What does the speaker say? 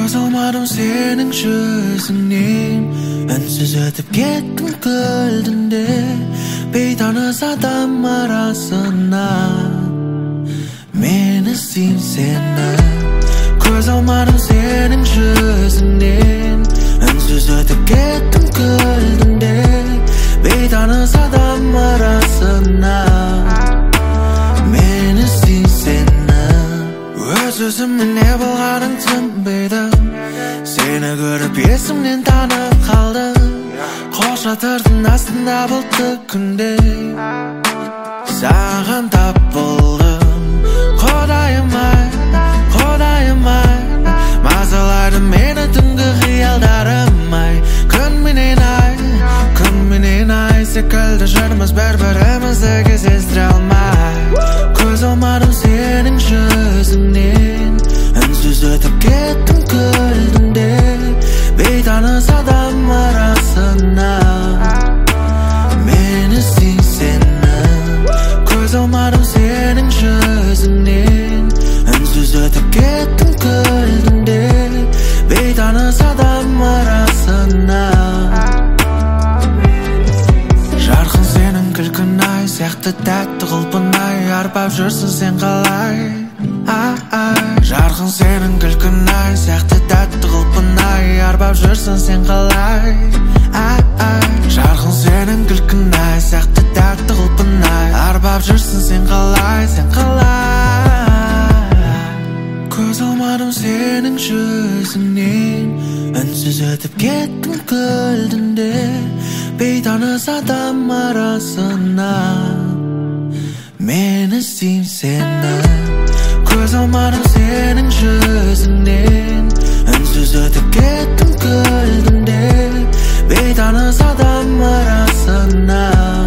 көз алмадым сенің жүзіңнен, үнсіз өтіп кеттім көлдінде бейтаныс адам арасына. Мен іздеймін сені, көз алмадым сенің жүзіңнен, үнсіз өтіп кеттім көлдінде бейтаныс адам арасына. Мен іздеймін сені, өз-өзімнен не болғаның түсінбедім, сені көріп есімнен танып қалдым. Қош жатырдың астында бұлтты күнде саған тап болдым. Құдайым ай, құдайым ай, мазалайды мені түнгі қиялдарым ай. Күнменен ай, секілді жүрміз бір-бірімізді кездестіре алмай. Көз алмадым сенің жүзіңнен, үнсіз өтіп кеттім көлдінде бейтаныс адам арасына. Мен іздеймін сені, көз алмадым сенің жүзіңнен, үнсіз өтіп кеттім көлдінде бейтаныс адам арасына. Жарқын сенің күлкін ай, сияқты тәтті құлпын ай, арбап жүрсің сен қалай. Жарқын сенің күлкін ай, сияқты тәтті құлпын ай, арбап жүрсің сен қалай. Жарқын сенің күлкін ай, сияқты тәтті құлпын ай, арбап жүрсің сен қалай, сен қалай. Көз алмадым сенің жүзіңнен, үнсіз өтіп кеттім көлдінде бейтаныс адам арасына. Мен іздеймін сені, көз алмадым сенің жүзіңнен, үнсіз өтіп кеттім көлдінде бейтаныс адам арасына.